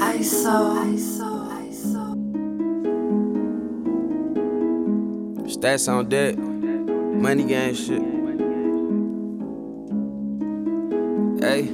Stats on deck, money gang shit. Hey,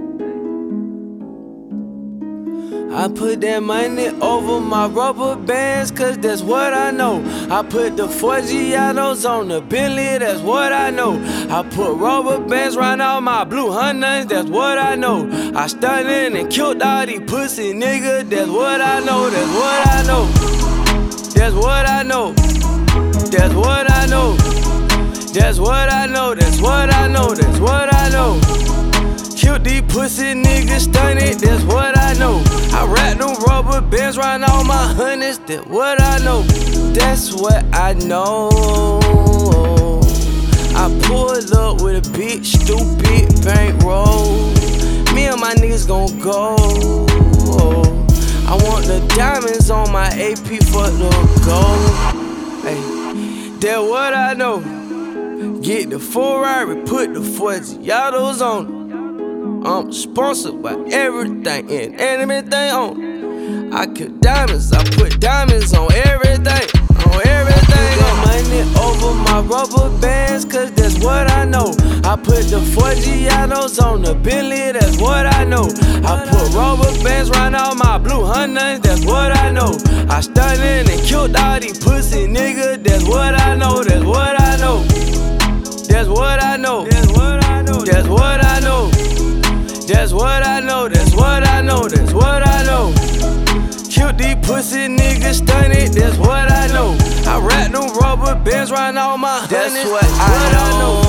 I put that money over my rubber bands, cause that's what I know. I put the 4 Giottos on the Bentley, that's what I know. I put rubber bands round all my blue Hunners, that's what I know. I stunned and killed all these pussy niggas, that's what I know, that's what I know. That's what I know. That's what I know. That's what I know. That's what I know. That's what I know. Killed these pussy niggas, stunned it, that's what I know. I wrapped them rubber bands round all my honeys, that's what I know. That's what I know. I pulled up with a big stupid bankroll. Me and my niggas gon' go. I want the diamonds on my AP for the gold. Hey, that's what I know. Get the Ferrari, put the 4 Giottos on. I'm sponsored by everything and everything on. I kill diamonds, I put diamonds on everything. On everything. I put money over my rubber bands, cause that's what I know. I put the 4 Giottos on the Bentley, that's what I know. I put rubber bands round all my blue Hunners, that's what I know. I stunned and killed all these pussy niggas, that's what I know, that's what I know. That's what I know. That's what I know. That's what I know. That's what I know. That's what I know. That's what I know. Killed these pussy niggas, stunned it, that's what I know. I wrapped them rubber bands round all my honeys, that's what I know.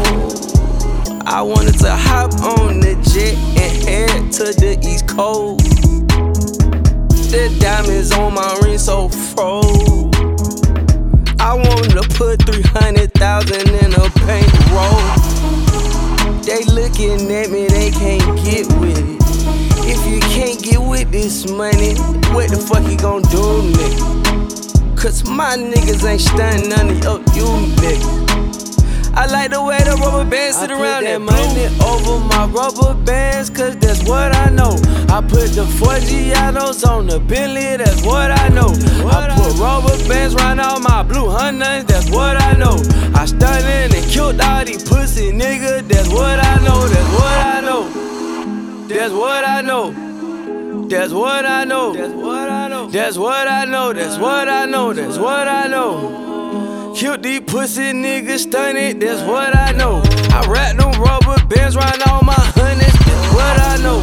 I wanted to hop on the jet and head to the East Coast. The diamonds on my ring so froze. I wanted to put 300,000 in a bankroll. They looking at me, they can't get with it. If you can't get with this money, what the fuck you gon' do, nigga? Cause my niggas ain't stunning none of you niggas. I like the way the rubber bands sit around that money over my rubber bands, cause that's what I know. I put the 4 Giottos on the Bentley, that's what I know. I put rubber bands round all my blue Hunners, that's what I know. I stunned and killed all these pussy niggas, that's what I know, that's what I know. That's what I know. That's what I know. That's what I know. That's what I know. That's what I know. That's what I know. Killed these pussy niggas, stunned it, that's what I know. I wrapped them rubber bands round all my honeys, that's what I know.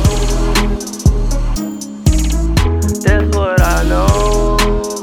That's what I know.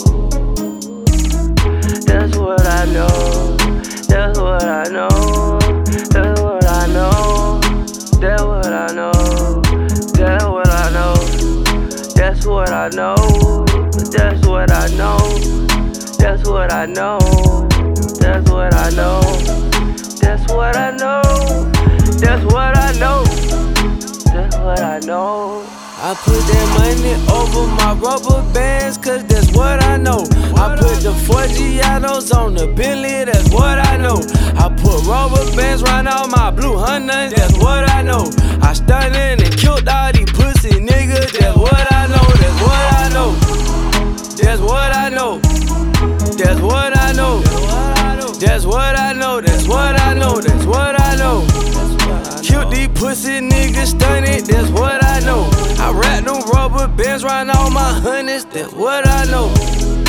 That's what I know. That's what I know. That's what I know. That's what I know. That's what I know. That's what I know. That's what I know. That's what I know. That's what I know. That's what I know. That's what I know. That's what I know. I put that money over my rubber bands, cause that's what I know. I put the 4 Giottos on the Bentley, that's what I know. I put rubber bands round all my blue Hunners, that's what I know. I stunned and killed all these pussy niggas, that's what I know, that's what I know. That's what I know. That's what I know. That's what I know. That's what I know. That's what I know. Killed these pussy niggas, stunned it, that's what I know. I wrapped them rubber bands round all my honeys, that's what I know.